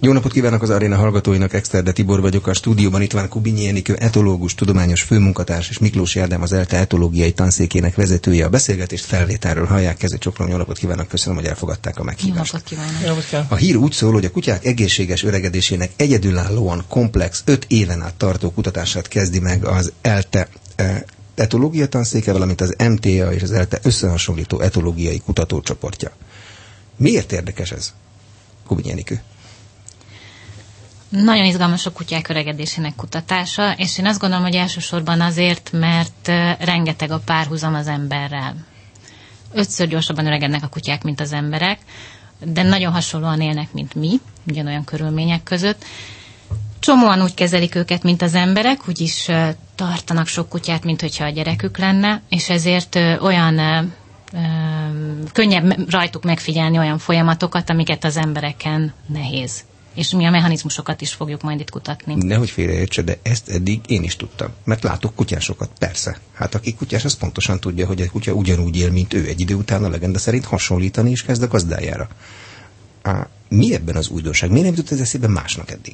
Jó napot kívánok az aréna hallgatóinak, Exterde Tibor vagyok, a stúdióban itt van Kubinyi Enikő, etológus, tudományos főmunkatárs, és Miklós Ádám, az ELTE etológiai tanszékének vezetője. A beszélgetést felvételről hallják, kezőcsoklom, jó napot kívánok, köszönöm, hogy elfogadták a meghívást. Jó napot kívánok. A hír úgy szól, hogy a kutyák egészséges öregedésének egyedülállóan komplex, 5 éven át tartó kutatását kezdi meg az ELTE etológia tanszéke, valamint az MTA és az ELTE összehasonlító etológiai kutatócsoportja. Miért érdekes ez, Kubinyi Enikő? Nagyon izgalmas a kutyák öregedésének kutatása, és én azt gondolom, hogy elsősorban azért, mert rengeteg a párhuzam az emberrel. 5-ször gyorsabban öregednek a kutyák, mint az emberek, de nagyon hasonlóan élnek, mint mi, ugyanolyan körülmények között. Csomóan úgy kezelik őket, mint az emberek, úgyis tartanak sok kutyát, mint hogyha a gyerekük lenne, és ezért olyan könnyebb rajtuk megfigyelni olyan folyamatokat, amiket az embereken nehéz. És mi a mechanizmusokat is fogjuk majd itt kutatni. Nehogy félreértse, de ezt eddig én is tudtam. Mert látok kutyásokat, persze. Hát aki kutyás, az pontosan tudja, hogy a kutya ugyanúgy él, mint ő. Egy idő után a legenda szerint hasonlítani is kezd a gazdájára. Mi ebben az újdonság? Miért nem jutott ez eszébe másnak eddig?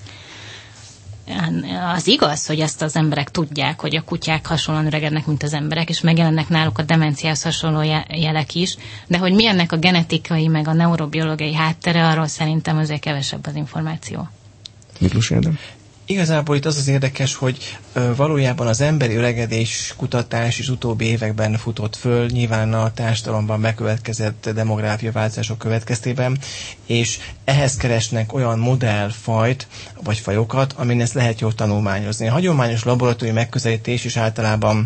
Az igaz, hogy ezt az emberek tudják, hogy a kutyák hasonlóan öregednek, mint az emberek, és megjelennek náluk a demenciához hasonló jelek is, de hogy mi ennek a genetikai, meg a neurobiológiai háttere, arról szerintem azért kevesebb az információ. Miklós Ádám? Igazából itt az az érdekes, hogy valójában az emberi öregedés kutatás is utóbbi években futott föl, nyilván a társadalomban bekövetkezett demográfia változások következtében, és ehhez keresnek olyan modellfajt, vagy fajokat, amin ezt lehet jól tanulmányozni. A hagyományos laboratóriumi megközelítés is általában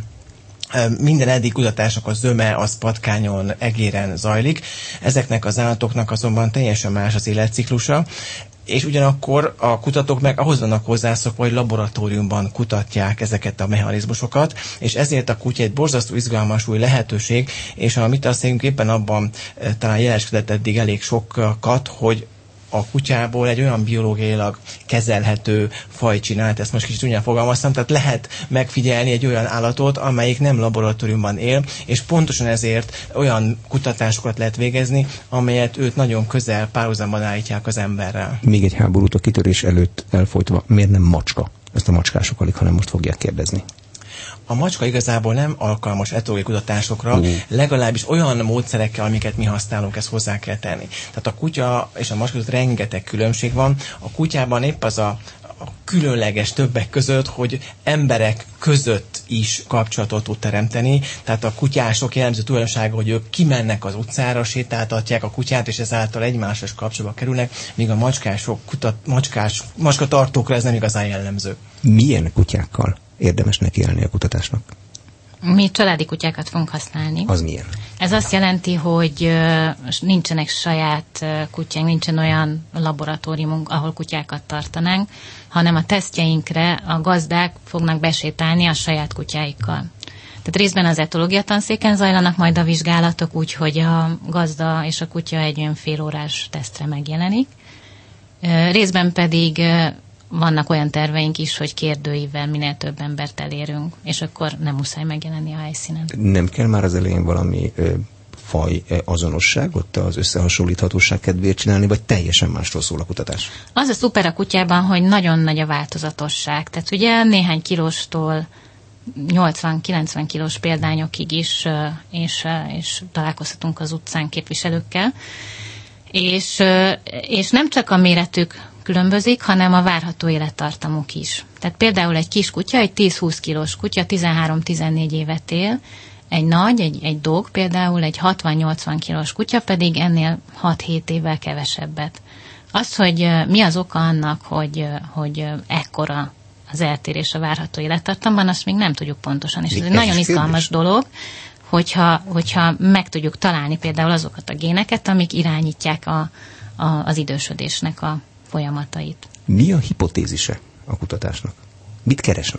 minden eddig kutatásnak a zöme az patkányon, egéren zajlik. Ezeknek az állatoknak azonban teljesen más az életciklusa, és ugyanakkor a kutatók meg ahhoz vannak hozzászokva, hogy laboratóriumban kutatják ezeket a mechanizmusokat, és ezért a kutya egy borzasztó izgalmas új lehetőség, és a mi tanszékünk éppen abban talán jeleskedett eddig elég sokat, hogy a kutyából egy olyan biológiailag kezelhető faj csinált, ezt most kicsit úgy fogalmaztam, tehát lehet megfigyelni egy olyan állatot, amelyik nem laboratóriumban él, és pontosan ezért olyan kutatásokat lehet végezni, amelyet őt nagyon közel párhuzamban állítják az emberrel. Még egy háborút a kitörés előtt elfolytva, miért nem macska? Ezt a macskások alig, hanem most fogják kérdezni. A macska igazából nem alkalmas etológiai kutatásokra, legalábbis olyan módszerekkel, amiket mi használunk, ezt hozzá kell tenni. Tehát a kutya és a macska között rengeteg különbség van. A kutyában épp az a különleges többek között, hogy emberek között is kapcsolatot tud teremteni. Tehát a kutyások jellemző tulajdonsága, hogy ők kimennek az utcára, sétáltatják a kutyát, és ezáltal egymással kapcsolatba kerülnek, míg a macskatartókra ez nem igazán jellemző. Milyen kutyákkal érdemes nekiállni a kutatásnak? Mi családi kutyákat fogunk használni. Az milyen? Ez azt jelenti, hogy nincsenek saját kutyánk, nincsen olyan laboratóriumunk, ahol kutyákat tartanánk, hanem a tesztjeinkre a gazdák fognak besétálni a saját kutyáikkal. Tehát részben az etológia tanszéken zajlanak majd a vizsgálatok, úgyhogy a gazda és a kutya egy olyan félórás tesztre megjelenik. Részben pedig vannak olyan terveink is, hogy kérdőível minél több embert elérünk, és akkor nem muszáj megjelenni a helyszínen. Nem kell már az elején valami faj azonosságot az összehasonlíthatóság kedvéért csinálni, vagy teljesen másról szól a kutatás? Az a szuper a kutyában, hogy nagyon nagy a változatosság. Tehát ugye néhány kilóstól 80-90 kilós példányokig is, és találkozhatunk az utcán képviselőkkel. És nem csak a méretük különbözik, hanem a várható élettartamuk is. Tehát például egy kis kutya, egy 10-20 kilós kutya 13-14 évet él, egy nagy, egy dog például, egy 60-80 kilós kutya pedig ennél 6-7 évvel kevesebbet. Az, hogy mi az oka annak, hogy ekkora az eltérés a várható élettartamban, azt még nem tudjuk pontosan. És ez egy nagyon izgalmas dolog, hogyha meg tudjuk találni például azokat a géneket, amik irányítják az idősödésnek a folyamatait. Mi a hipotézise a kutatásnak? Mit keresnek?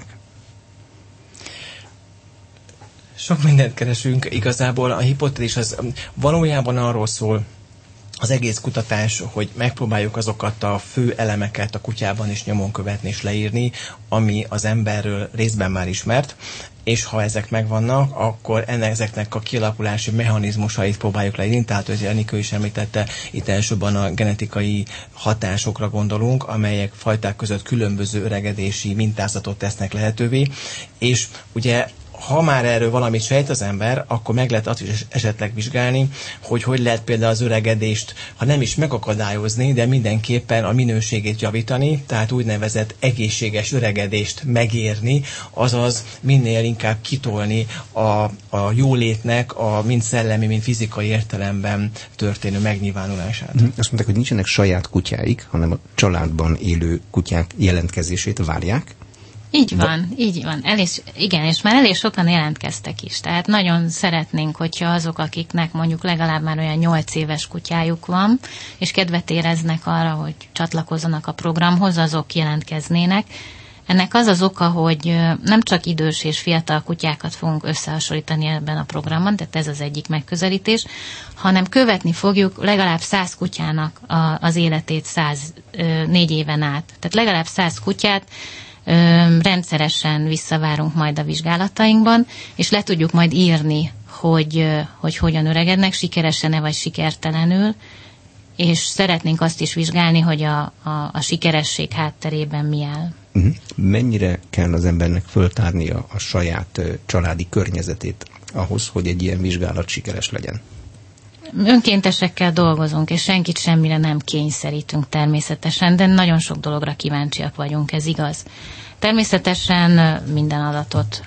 Sok mindent keresünk. Igazából a hipotézis az valójában arról szól, az egész kutatás, hogy megpróbáljuk azokat a fő elemeket a kutyában is nyomon követni és leírni, ami az emberről részben már ismert. és ha ezek megvannak, akkor ezeknek a kialakulási mechanizmusait próbáljuk leírni, tehát hogy Enikő is említette, itt elsőbben a genetikai hatásokra gondolunk, amelyek fajták között különböző öregedési mintázatot tesznek lehetővé, és ugye ha már erről valamit sejt az ember, akkor meg lehet azt is esetleg vizsgálni, hogy lehet például az öregedést, ha nem is megakadályozni, de mindenképpen a minőségét javítani, tehát úgynevezett egészséges öregedést megérni, azaz minél inkább kitolni a jólétnek a mind szellemi, mind fizikai értelemben történő megnyilvánulását. Azt mondták, hogy nincsenek saját kutyáik, hanem a családban élő kutyák jelentkezését várják. Így van. Igen, és már elég sokan jelentkeztek is. Tehát nagyon szeretnénk, hogyha azok, akiknek mondjuk legalább már olyan 8 éves kutyájuk van, és kedvet éreznek arra, hogy csatlakozzanak a programhoz, azok jelentkeznének. Ennek az az oka, hogy nem csak idős és fiatal kutyákat fogunk összehasonlítani ebben a programban, tehát ez az egyik megközelítés, hanem követni fogjuk legalább 100 kutyának az életét 4 éven át. Tehát legalább 100 kutyát rendszeresen visszavárunk majd a vizsgálatainkban, és le tudjuk majd írni, hogy hogyan öregednek, sikeresen-e vagy sikertelenül, és szeretnénk azt is vizsgálni, hogy a sikeresség hátterében mi áll. Mennyire kell az embernek föltárnia a saját családi környezetét ahhoz, hogy egy ilyen vizsgálat sikeres legyen? Önkéntesekkel dolgozunk, és senkit semmire nem kényszerítünk természetesen, de nagyon sok dologra kíváncsiak vagyunk, ez igaz. Természetesen minden adatot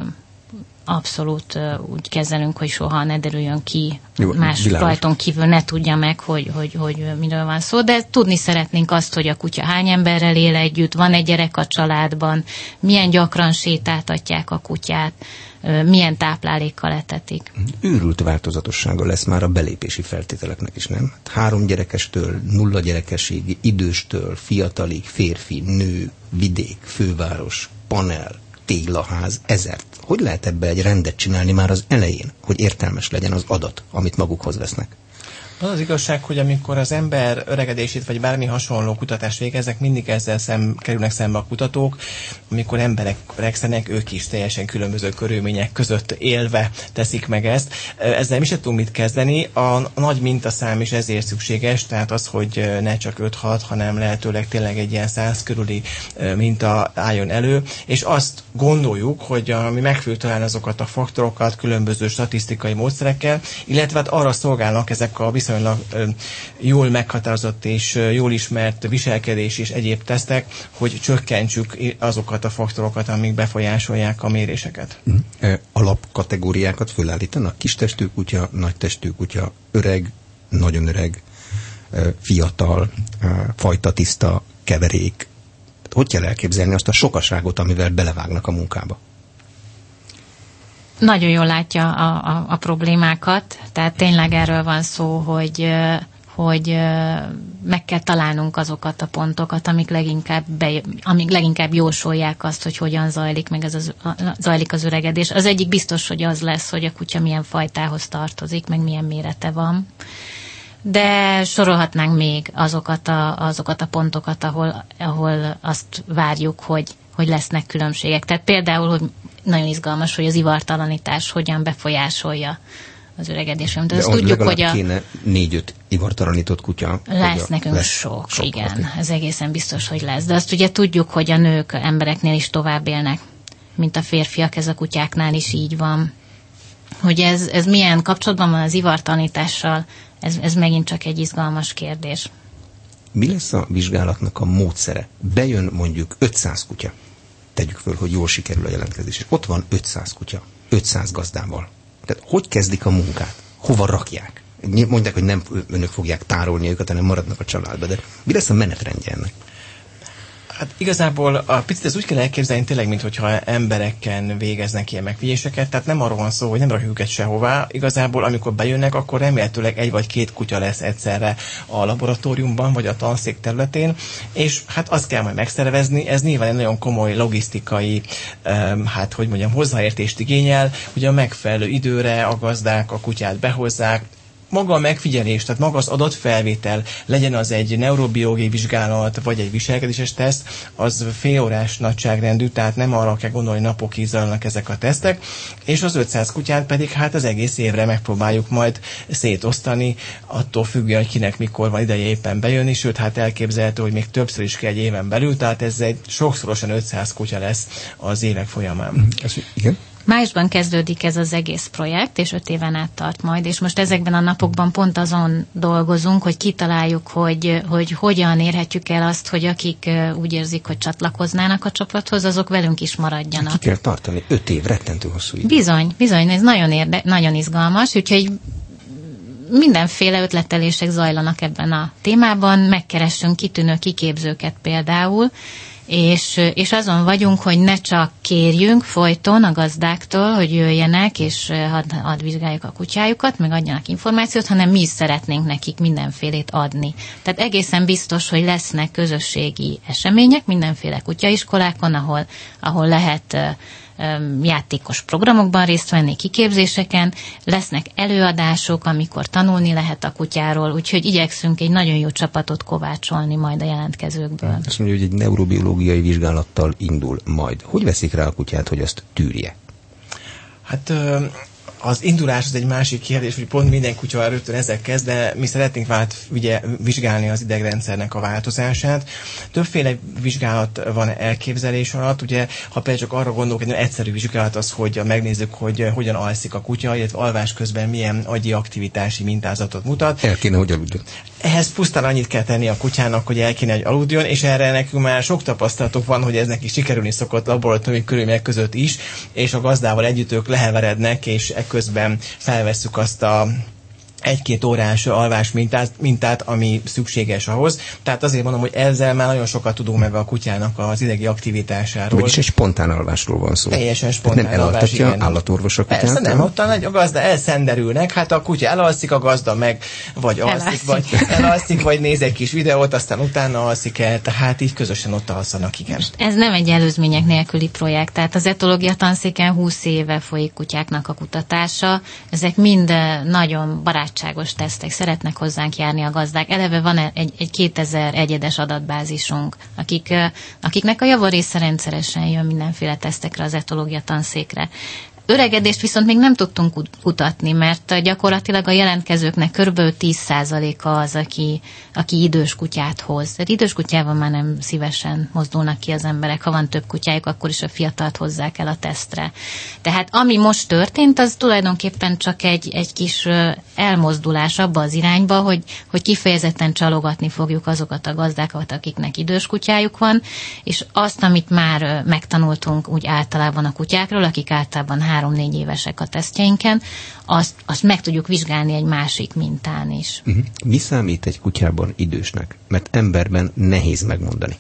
abszolút úgy kezelünk, hogy soha ne derüljön ki, más rajton kívül ne tudja meg, hogy miről van szó, de tudni szeretnénk azt, hogy a kutya hány emberrel él együtt, van egy gyerek a családban, milyen gyakran sétáltatják a kutyát, milyen táplálékkal etetik. Őrült változatossága lesz már a belépési feltételeknek is, nem? 3 gyerekestől, 0 gyerekesig, időstől, fiatalig, férfi, nő, vidék, főváros, panel, téglaház, 1000. Hogy lehet ebbe egy rendet csinálni már az elején, hogy értelmes legyen az adat, amit magukhoz vesznek? Az igazság, hogy amikor az ember öregedését vagy bármi hasonló kutatást végeznek, mindig ezzel kerülnek szembe a kutatók, amikor emberek öregszenek, ők is teljesen különböző körülmények között élve teszik meg ezt. Ezzel mi sem tudunk mit kezdeni. A nagy mintaszám is ezért szükséges, tehát az, hogy ne csak 5-6, hanem lehetőleg tényleg egy ilyen 100 körüli minta álljon elő, és azt gondoljuk, hogy mi megfelelő talán azokat a faktorokat különböző statisztikai módszerekkel, illetve hát arra szolgálnak ezek a viszonylag jól meghatározott és jól ismert viselkedés és egyéb tesztek, hogy csökkentsük azokat a faktorokat, amik befolyásolják a méréseket. Alapkategóriákat fölállítanak? Kistestű kutya, nagytestű kutya, öreg, nagyon öreg, fiatal, fajtatiszta, keverék. Hogy kell elképzelni azt a sokaságot, amivel belevágnak a munkába? Nagyon jól látja a problémákat, tehát tényleg erről van szó, hogy meg kell találnunk azokat a pontokat, amik leginkább jósolják azt, hogy hogyan zajlik az öregedés. Az egyik biztos, hogy az lesz, hogy a kutya milyen fajtához tartozik, meg milyen mérete van. De sorolhatnánk még azokat a pontokat, ahol azt várjuk, hogy lesznek különbségek. Tehát például, hogy nagyon izgalmas, hogy az ivartalanítás hogyan befolyásolja az öregedésem. De azt tudjuk, hogy kéne 4-5 ivartalanított kutya. Lesz nekünk sok, igen. Ez egészen biztos, hogy lesz. De azt ugye tudjuk, hogy a nők embereknél is tovább élnek, mint a férfiak, ez a kutyáknál is így van. Hogy ez milyen kapcsolatban van az ivartalanítással, ez megint csak egy izgalmas kérdés. Mi lesz a vizsgálatnak a módszere? Bejön mondjuk 500 kutya. Tegyük föl, hogy jól sikerül a jelentkezés. És ott van 500 kutya, 500 gazdával. Tehát hogy kezdik a munkát? Hova rakják? Mondják, hogy nem önök fogják tárolni őket, hanem maradnak a családba. De mi lesz a menetrendje ennek? Hát igazából a picit ez úgy kell elképzelni tényleg, mintha embereken végeznek ilyen megfigyeléseket, tehát nem arról van szó, hogy nem rakjuk őket sehová. Igazából amikor bejönnek, akkor remélhetőleg 1 vagy 2 kutya lesz egyszerre a laboratóriumban, vagy a tanszék területén, és hát azt kell majd megszervezni, ez nyilván egy nagyon komoly logisztikai, hozzáértést igényel, hogy a megfelelő időre a gazdák a kutyát behozzák, maga a megfigyelés, tehát maga az adatfelvétel, legyen az egy neurobiológiai vizsgálat, vagy egy viselkedéses teszt, az félórás nagyságrendű, tehát nem arra kell gondolni, napokig zajlanak ezek a tesztek, és az 500 kutyát pedig hát az egész évre megpróbáljuk majd szétosztani, attól függően, hogy kinek mikor van ideje éppen bejönni, sőt, hát elképzelhető, hogy még többször is kell egy éven belül, tehát ez egy sokszorosan 500 kutya lesz az évek folyamán. Igen. Májusban kezdődik ez az egész projekt, és 5 éven át tart majd, és most ezekben a napokban pont azon dolgozunk, hogy kitaláljuk, hogy hogyan érhetjük el azt, hogy akik úgy érzik, hogy csatlakoznának a csoporthoz, azok velünk is maradjanak. Ki kell tartani 5 év, rettentő hosszú idő. Bizony, ez nagyon izgalmas, úgyhogy mindenféle ötletelések zajlanak ebben a témában, megkeressünk kitűnő kiképzőket például, és azon vagyunk, hogy ne csak kérjünk folyton a gazdáktól, hogy jöjjenek, és hadd vizsgáljuk a kutyájukat, meg adjanak információt, hanem mi is szeretnénk nekik mindenfélét adni. Tehát egészen biztos, hogy lesznek közösségi események, mindenféle kutyaiskolákon, ahol lehet játékos programokban részt venni, kiképzéseken, lesznek előadások, amikor tanulni lehet a kutyáról, úgyhogy igyekszünk egy nagyon jó csapatot kovácsolni majd a jelentkezőkből. Azt mondja, hogy egy neurobiológiai vizsgálattal indul majd. Hogy veszik rá a kutyát, hogy azt tűrje? Hát az indulás az egy másik kérdés, hogy pont minden kutya rögtön ezzel kezd, de mi szeretnénk vizsgálni az idegrendszernek a változását. Többféle vizsgálat van elképzelés alatt, ugye, ha például csak arra gondolok, egy egyszerű vizsgálat az, hogy megnézzük, hogy hogyan alszik a kutya, illetve alvás közben milyen agyi aktivitási mintázatot mutat. El kéne, hogy aludjon. Ehhez pusztán annyit kell tenni a kutyának, hogy el kéne, hogy aludjon, és erre nekünk már sok tapasztalatok van, hogy ez neki sikerülni szokott laboratóriumi körülmények között is, és a gazdával együtt ők leheverednek, és ekközben felvesszük azt a 1-2 órás alvás mintát, ami szükséges ahhoz. Tehát azért mondom, hogy ezzel már nagyon sokat tudunk meg a kutyának az idegi aktivitásáról. Vagyis egy spontán alvásról van szó. Teljesen spontán nem alvás, igen. Állatorvos a kutyát. Persze nem, ottan a gazda elszenderülnek, hát a kutya elalszik, a gazda meg vagy elalszik, vagy néz egy kis videót, aztán utána alszik el, tehát így közösen ott alszanak, igen. Most ez nem egy előzmények nélküli projekt, tehát az etológia tanszéken 20 éve folyik kutyáknak a kutatása, ezek mind nagyon barátságos tesztek, szeretnek hozzánk járni a gazdák. Eleve van egy 2000 egyedes adatbázisunk, akiknek a javarésze rendszeresen jön mindenféle tesztekre az etológia tanszékre. Öregedést viszont még nem tudtunk kutatni, mert gyakorlatilag a jelentkezőknek kb. 10%-a az, aki idős kutyát hoz. Tehát idős kutyával már nem szívesen mozdulnak ki az emberek. Ha van több kutyájuk, akkor is a fiatalt hozzák el a tesztre. Tehát ami most történt, az tulajdonképpen csak egy kis elmozdulás abba az irányba, hogy kifejezetten csalogatni fogjuk azokat a gazdákat, akiknek idős kutyájuk van, és azt, amit már megtanultunk úgy általában a kutyákról, akik általában 3-4 évesek a tesztjeinken, azt meg tudjuk vizsgálni egy másik mintán is. Mi számít egy kutyában idősnek? Mert emberben nehéz megmondani.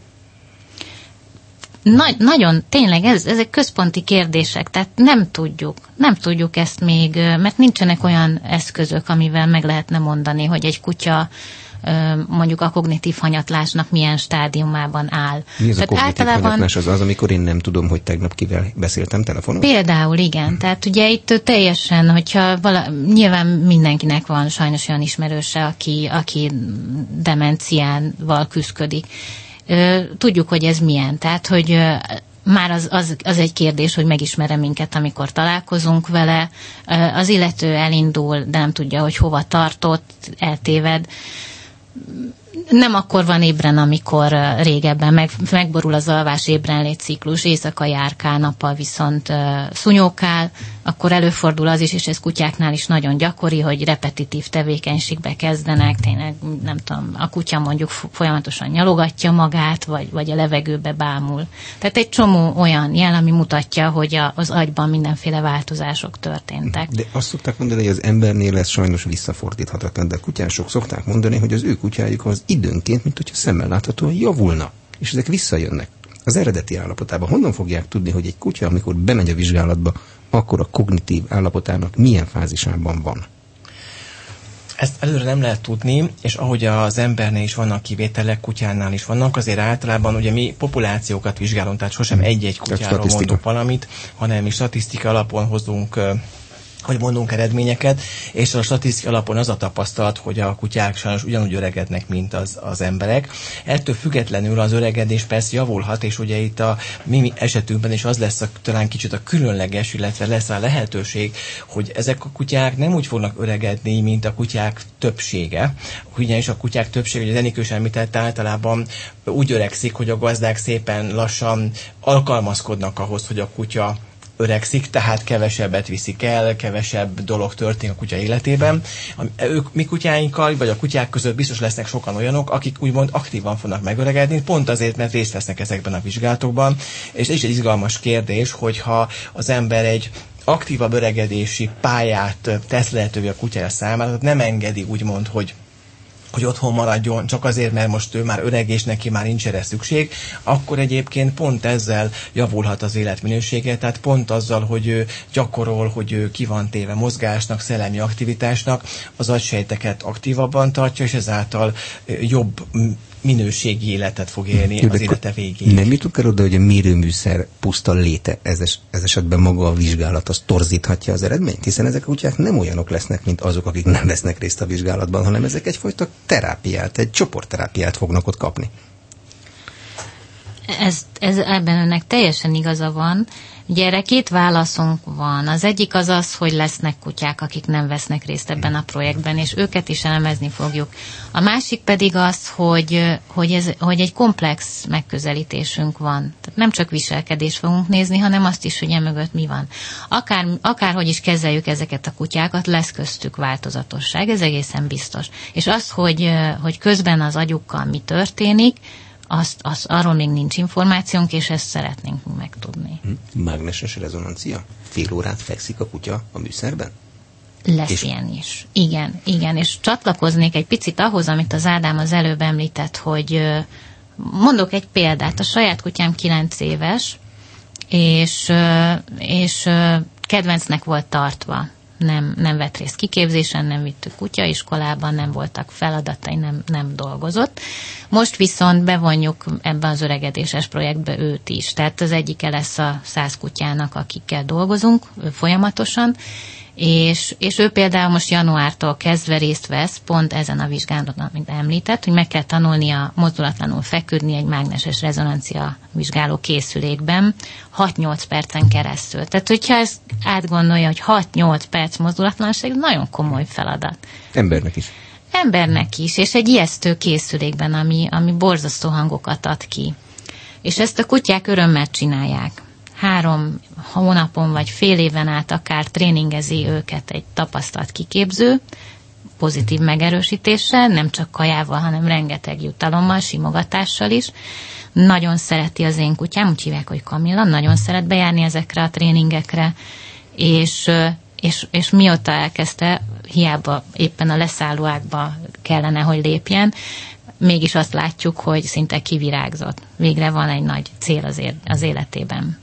Nagyon, tényleg, ezek központi kérdések, tehát nem tudjuk ezt még, mert nincsenek olyan eszközök, amivel meg lehetne mondani, hogy egy kutya mondjuk a kognitív hanyatlásnak milyen stádiumában áll. Mi az a kognitív hanyatlás? Az, amikor én nem tudom, hogy tegnap kivel beszéltem telefonon? Például igen. Tehát ugye itt teljesen, hogyha nyilván mindenkinek van sajnos olyan ismerőse, aki demenciával küszködik. Tudjuk, hogy ez milyen. Tehát, hogy már az egy kérdés, hogy megismerem minket, amikor találkozunk vele. Az illető elindul, de nem tudja, hogy hova tartott, eltéved. Nem akkor van ébren, amikor régebben megborul az alvás ébrenlét ciklus, éjszaka járkál, nappal viszont szunyókál, akkor előfordul az is, és ez kutyáknál is nagyon gyakori, hogy repetitív tevékenységbe kezdenek, tényleg nem tudom, a kutya mondjuk folyamatosan nyalogatja magát, vagy a levegőbe bámul. Tehát egy csomó olyan jel, ami mutatja, hogy az agyban mindenféle változások történtek. De azt szokták mondani, hogy az embernél ez sajnos visszafordíthatatlan, de a kutyások szokták mondani, hogy az ő kutyájuk az időnként, mint hogyha szemmel láthatóan javulna, és ezek visszajönnek az eredeti állapotában. Honnan fogják tudni, hogy egy kutya, amikor bemegy a vizsgálatba, akkor a kognitív állapotának milyen fázisában van? Ezt előre nem lehet tudni, és ahogy az embernél is vannak kivételek, kutyánál is vannak, azért általában ugye mi populációkat vizsgálunk, tehát sosem egy-egy kutyáról mondunk valamit, hanem mi statisztika alapon hozunk hogy mondunk eredményeket, és a statisztikai alapon az a tapasztalat, hogy a kutyák sajnos ugyanúgy öregednek, mint az emberek. Ettől függetlenül az öregedés persze javulhat, és ugye itt a mi esetünkben is az lesz talán kicsit a különleges, illetve lesz a lehetőség, hogy ezek a kutyák nem úgy fognak öregedni, mint a kutyák többsége. Ugyanis a kutyák többsége, hogy az Enikő is említette, általában úgy öregszik, hogy a gazdák szépen lassan alkalmazkodnak ahhoz, hogy a kutya öregszik, tehát kevesebbet viszik el, kevesebb dolog történik a kutya életében. Mi kutyáinkkal, vagy a kutyák között biztos lesznek sokan olyanok, akik úgymond aktívan fognak megöregedni, pont azért, mert részt vesznek ezekben a vizsgálatokban. És ez is egy izgalmas kérdés, hogyha az ember egy aktívabb öregedési pályát tesz lehetővé a kutyája számára, nem engedi úgymond, hogy otthon maradjon, csak azért, mert most ő már öreg, és neki már nincs erre szükség, akkor egyébként pont ezzel javulhat az életminősége, tehát pont azzal, hogy ő gyakorol, hogy ő ki van téve mozgásnak, szellemi aktivitásnak, az agysejteket aktívabban tartja, és ezáltal jobb minőségi életet fog élni az élete végén. Nem jutunk el oda, hogy a mérőműszer puszta léte, ez esetben maga a vizsgálat, az torzíthatja az eredményt? Hiszen ezek a kutyák nem olyanok lesznek, mint azok, akik nem vesznek részt a vizsgálatban, hanem ezek egyfajta terápiát, egy csoportterápiát fognak ott kapni. Ebben önnek teljesen igaza van. Ugye erre két válaszunk van. Az egyik az, hogy lesznek kutyák, akik nem vesznek részt ebben a projektben, és őket is elemezni fogjuk. A másik pedig az, hogy egy komplex megközelítésünk van. Tehát nem csak viselkedést fogunk nézni, hanem azt is, hogy emögött mi van. Akárhogy is kezeljük ezeket a kutyákat, lesz köztük változatosság, ez egészen biztos. És az, hogy közben az agyukkal mi történik, arról még nincs információnk, és ezt szeretnénk megtudni. Mágneses rezonancia? Fél órát fekszik a kutya a műszerben? Lesz ilyen is. Igen. És csatlakoznék egy picit ahhoz, amit az Ádám az előbb említett, hogy mondok egy példát. A saját kutyám 9 éves, és kedvencnek volt tartva. Nem vett részt kiképzésen, nem vittük kutyaiskolában, nem voltak feladatai, nem dolgozott. Most viszont bevonjuk ebbe az öregedéses projektbe őt is. Tehát az egyike lesz a 100 kutyának, akikkel dolgozunk folyamatosan, és ő például most januártól kezdve részt vesz pont ezen a vizsgálaton, amit említett, hogy meg kell tanulnia mozdulatlanul feküdni egy mágneses rezonancia vizsgáló készülékben 6-8 percen keresztül. Tehát, hogyha ezt átgondolja, hogy 6-8 perc mozdulatlanság, nagyon komoly feladat. Embernek is, és egy ijesztő készülékben, ami borzasztó hangokat ad ki. És ezt a kutyák örömmel csinálják. 3 hónapon vagy fél éven át akár tréningezi őket egy tapasztalt kiképző, pozitív megerősítéssel, nem csak kajával, hanem rengeteg jutalommal, simogatással is. Nagyon szereti az én kutyám, úgy hívják, hogy Kamilla, nagyon szeret bejárni ezekre a tréningekre, és mióta elkezdte, hiába éppen a leszállóákba kellene, hogy lépjen, mégis azt látjuk, hogy szinte kivirágzott. Végre van egy nagy cél az életében.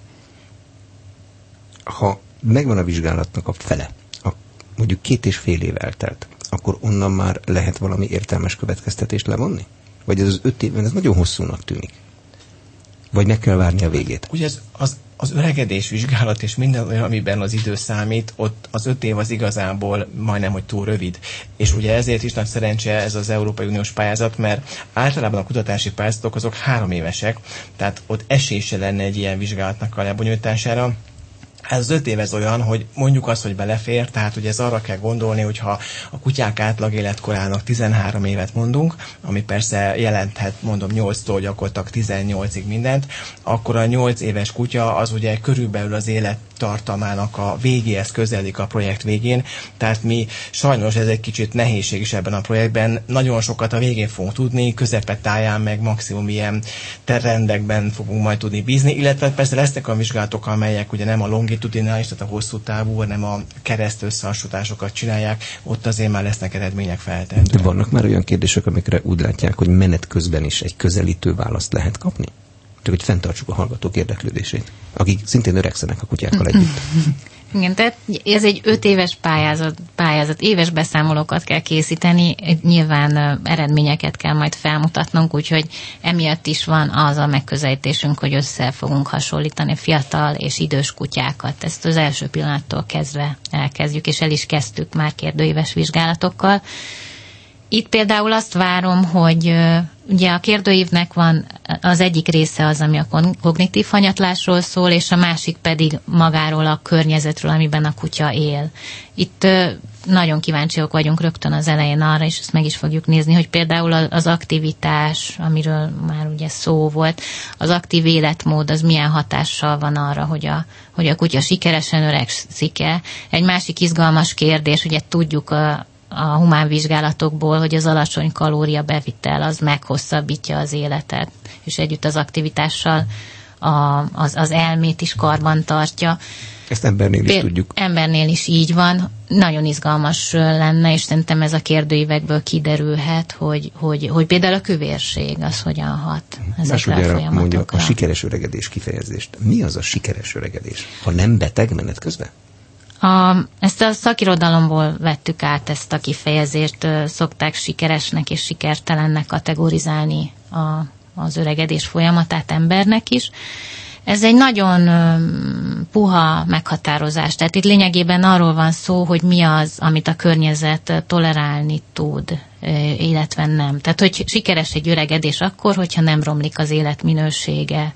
Ha megvan a vizsgálatnak a fele, mondjuk 2,5 év eltelt, akkor onnan már lehet valami értelmes következtetést levonni? Vagy ez az 5 évben, ez nagyon hosszúnak tűnik? Vagy meg kell várni a végét? Ugye az öregedés vizsgálat és minden olyan, amiben az idő számít, ott az 5 év az igazából majdnem, hogy túl rövid. És ugye ezért is nagy szerencse ez az Európai Uniós pályázat, mert általában a kutatási pályázatok azok 3 évesek, tehát ott esély se lenne egy ilyen vizsgálatnak a lebonyolítására. Ez az 5 év ez olyan, hogy mondjuk azt, hogy belefér, tehát ugye ez arra kell gondolni, hogyha a kutyák átlag életkorának 13 évet mondunk, ami persze jelenthet, mondom, 8-tól gyakorlatilag 18-ig mindent, akkor a 8 éves kutya az ugye körülbelül az élettartamának a végéhez közeledik a projekt végén, tehát mi sajnos ez egy kicsit nehézség is ebben a projektben, nagyon sokat a végén fogunk tudni, közepetáján meg maximum ilyen rendekben fogunk majd tudni bízni, illetve persze lesznek a vizsgálatok, amelyek ugye nem a longitudinális, tehát a hosszú távú, hanem a kereszt összehasonlításokat csinálják, ott azért már lesznek eredmények feltehetőek. De vannak már olyan kérdések, amikre úgy látják, hogy menet közben is egy közelítő választ lehet kapni? Csak hogy fenntartsuk a hallgatók érdeklődését, akik szintén öregszenek a kutyákkal együtt. Igen, tehát ez egy 5 éves pályázat, éves beszámolókat kell készíteni, nyilván eredményeket kell majd felmutatnunk, úgyhogy emiatt is van az a megközelítésünk, hogy össze fogunk hasonlítani fiatal és idős kutyákat. Ezt az első pillanattól kezdve elkezdjük, és el is kezdtük már kérdőíves vizsgálatokkal. Itt például azt várom, hogy ugye a kérdőívnek van az egyik része az, ami a kognitív hanyatlásról szól, és a másik pedig magáról a környezetről, amiben a kutya él. Itt nagyon kíváncsiak vagyunk rögtön az elején arra, és ezt meg is fogjuk nézni, hogy például az aktivitás, amiről már ugye szó volt, az aktív életmód, az milyen hatással van arra, hogy a kutya sikeresen öregszik-e. Egy másik izgalmas kérdés, ugye tudjuk a humán vizsgálatokból, hogy az alacsony kalóriabevitel az meghosszabbítja az életet, és együtt az aktivitással az elmét is karban tartja. Ezt embernél is tudjuk. Embernél is így van. Nagyon izgalmas lenne, és szerintem ez a kérdőívekből kiderülhet, hogy például a kövérség az hogyan hat ezekre a folyamatokra. Mondja a sikeres öregedés kifejezést. Mi az a sikeres öregedés? Ha nem beteg menet közben? Ezt a szakirodalomból vettük át, ezt a kifejezést, szokták sikeresnek és sikertelennek kategorizálni az öregedés folyamatát embernek is. Ez egy nagyon puha meghatározás, tehát itt lényegében arról van szó, hogy mi az, amit a környezet tolerálni tud, illetve nem. Tehát, hogy sikeres egy öregedés akkor, hogyha nem romlik az életminősége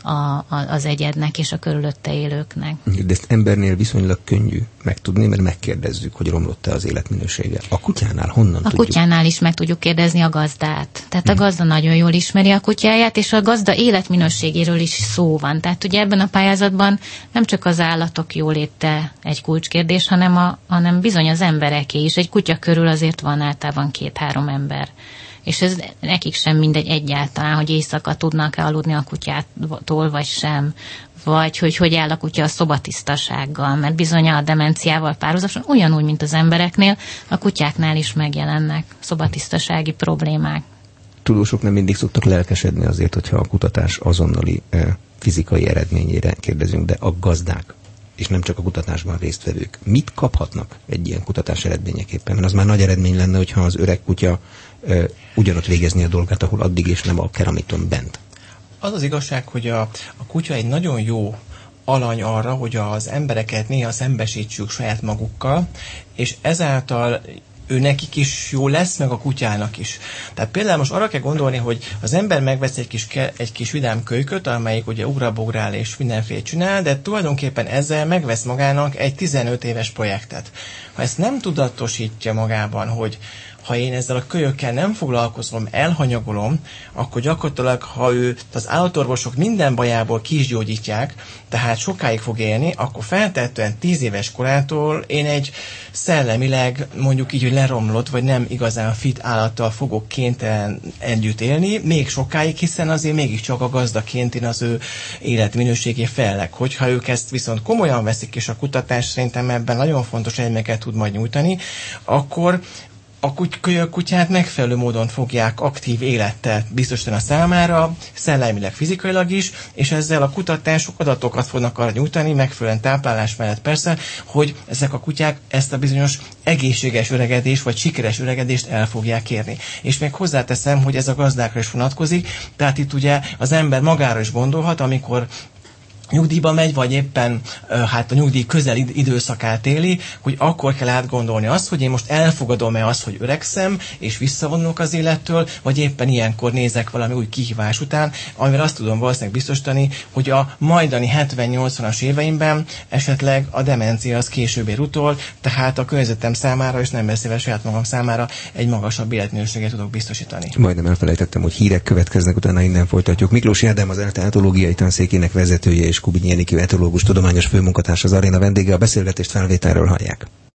az egyednek és a körülötte élőknek. De ezt embernél viszonylag könnyű megtudni, mert megkérdezzük, hogy romlott-e az életminősége. A kutyánál honnan tudjuk? A kutyánál is meg tudjuk kérdezni a gazdát. Tehát a gazda nagyon jól ismeri a kutyáját, és a gazda életminőségéről is szó van. Tehát ugye ebben a pályázatban nem csak az állatok jóléte egy kulcskérdés, hanem bizony az embereké is. Egy kutya körül azért van általában 2-3 ember. És ez nekik sem mindegy egyáltalán, hogy éjszaka tudnak-e aludni a kutyától, vagy sem. Vagy hogy áll a kutya a szobatisztasággal, mert bizony a demenciával párhuzamosan ugyanúgy, mint az embereknél, a kutyáknál is megjelennek szobatisztasági problémák. Tudósok nem mindig szoktak lelkesedni azért, hogyha a kutatás azonnali fizikai eredményére kérdezünk, de a gazdák, és nem csak a kutatásban résztvevők, mit kaphatnak egy ilyen kutatás eredményeképpen? Mert az már nagy eredmény lenne, hogyha az öreg kutya ugyanott végezni a dolgát, ahol addig és nem a keramiton bent. Az az igazság, hogy a kutya egy nagyon jó alany arra, hogy az embereket néha szembesítsük saját magukkal, és ezáltal ő nekik is jó lesz, meg a kutyának is. Tehát például most arra kell gondolni, hogy az ember megvesz egy kis vidám kölyköt, amelyik ugye ugrál és mindenféle csinál, de tulajdonképpen ezzel megvesz magának egy 15 éves projektet. Ha ezt nem tudatosítja magában, hogy ha én ezzel a kölyökkel nem foglalkozom, elhanyagolom, akkor gyakorlatilag, ha az állatorvosok minden bajából ki is gyógyítják, tehát sokáig fog élni, akkor feltehetően 10 éves korától én egy szellemileg mondjuk így, hogy leromlott, vagy nem igazán fit állattal fogok kénytelen együtt élni, még sokáig, hiszen azért mégiscsak a gazdaként én az ő életminőségé felelek. Hogyha ők ezt viszont komolyan veszik, és a kutatás szerintem ebben nagyon fontos eredményeket tud majd nyújtani, akkor a kutyát megfelelő módon fogják aktív élettel biztosítani a számára, szellemileg, fizikailag is, és ezzel a kutatások adatokat fognak arra nyújtani, megfelelően táplálás mellett persze, hogy ezek a kutyák ezt a bizonyos egészséges öregedést, vagy sikeres öregedést el fogják érni. És még hozzáteszem, hogy ez a gazdákra is vonatkozik, tehát itt ugye az ember magára is gondolhat, amikor nyugdíjba megy, vagy éppen a nyugdíj közeli időszakát éli, hogy akkor kell átgondolni azt, hogy én most elfogadom-e azt, hogy öregszem, és visszavonulok az élettől, vagy éppen ilyenkor nézek valami új kihívás után, amivel azt tudom valószínűleg biztosítani, hogy a majdani 70-80-as éveimben esetleg a demencia az később ér utol, tehát a környezetem számára, és nem beszélve saját magam számára egy magasabb életminőséget tudok biztosítani. Majdnem elfelejtettem, hogy hírek következnek, utána innen folytatjuk. Miklós Ádám, az ELTE etológiai tanszékének vezetője, és Kubinyi Enikő etológus tudományos főmunkatársa, az aréna vendége. A beszélgetést felvételről hallják.